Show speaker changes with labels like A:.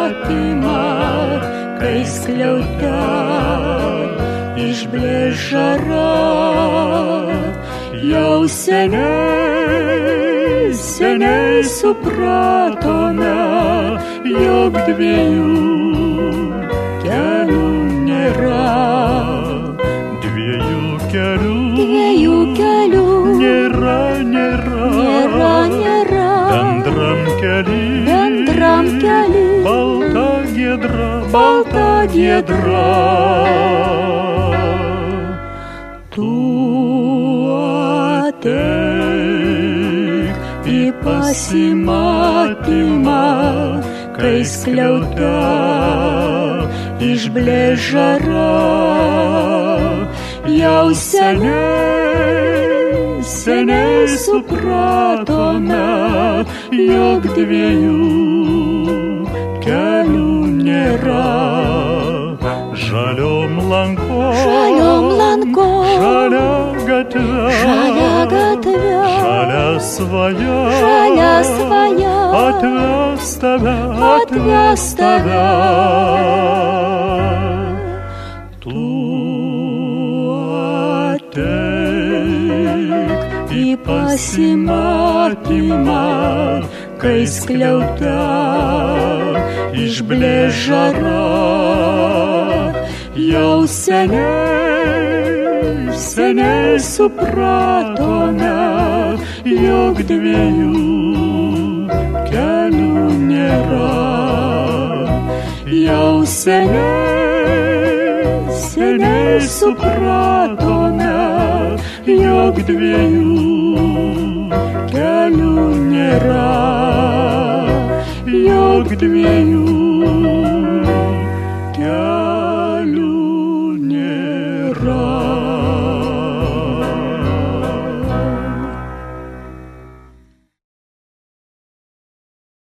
A: pasimatymą, kai skliaute išblės žara. Jau seniai, seniai supratome, jog dviejų kelių nėra.
B: Dviejų kelių
A: nėra, nėra.
B: Bendram kely balta giedra.
A: Tu ateik į pasimatymą, kai skliaute išblės žara. Jau seniai, seniai supratome, jog dviejų kelių nėra.
B: Žaliom lankom,
A: žalia gatve,
B: žalia svaja, atves tave. Tu ateik
A: į pasimatymą, kai skliaute išblės žara. Jau seniai, seniai supratome, jog dviejų kelių nėra. Jau seniai, seniai supratome, jog dviejų kelių nėra. Jog dviejų kelių